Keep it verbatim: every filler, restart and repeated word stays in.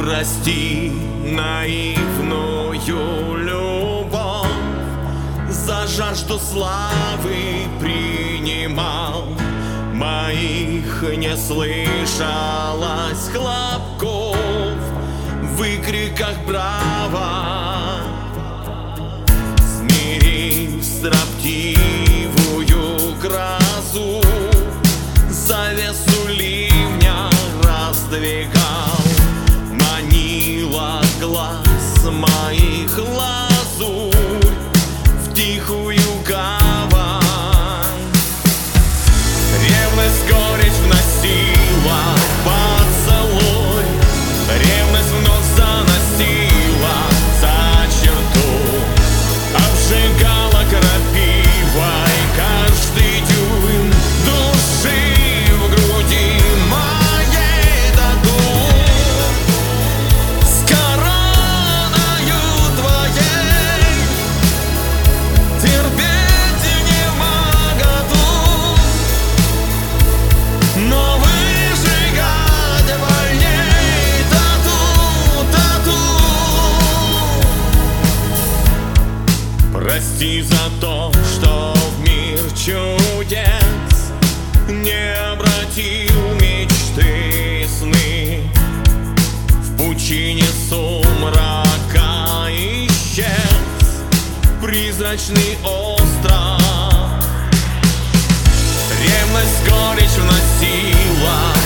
Прости наивную любовь, за жажду славы принимал. Моих не слышалось хлопков в выкриках браво. Смирив строптивую грозу, завесу ливня раздвигал. Манила глаз моих лазурь в тихую гавань. Ревность горечь вносила поцелуй, ревность вновь заносила за черту, обжигала крапивой каждый дюйм души в груди моей тату. С короною твоей терпеть не могу, но выжигать больней тату, тату. Прости за то, что в мир чудес не обратил мечты и сны. В пучине сумрака исчез призрачный остров. Ревность горечь вносила